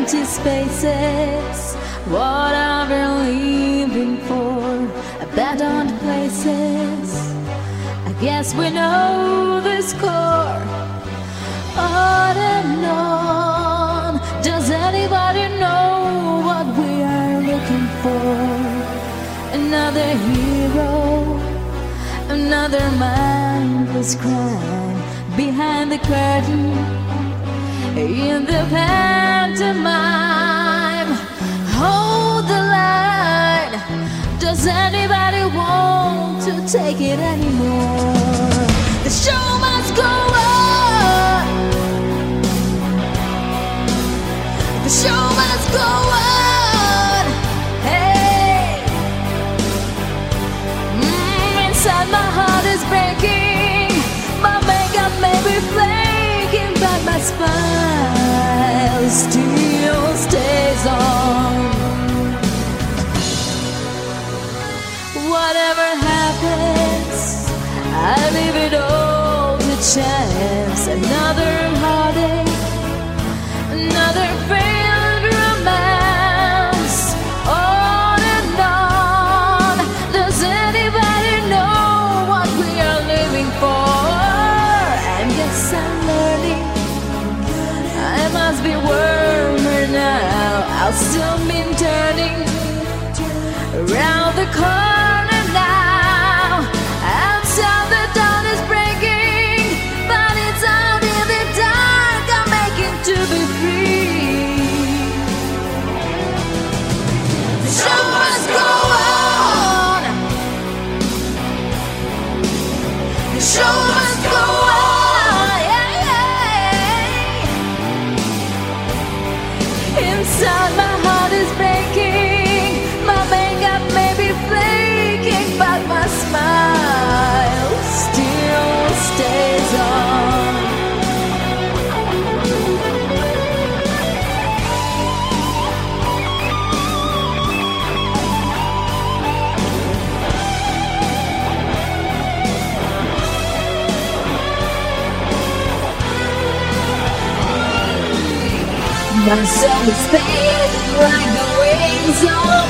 empty spaces. What are we living for? Abandoned places. I guess we know the score. On and on. Does anybody know what we are looking for? Another hero, another mindless crime behind the curtain, in the pantomime. Hold the line. Does anybody want to take it anymore? The show must go on. The show must go on. Hey, inside my heart is breaking. My makeup may be flaking, but my smile still stays on. Whatever happens, I leave it all to chance. Another heartache, another failed romance. On and on. Does anybody know what we are living for? I guess I'm learning. I must be warmer now. I'll still be turning around the corner now. Outside the dawn is breaking, but it's out in the dark I'm making to be free. The show must go on. The show must go on. Inside my heart is breaking. My makeup may be flaking, but my smile still stays on. My soul is fading like the wings of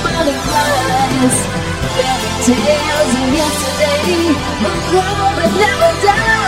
butterflies. Fairy tales of yesterday, but love will never die.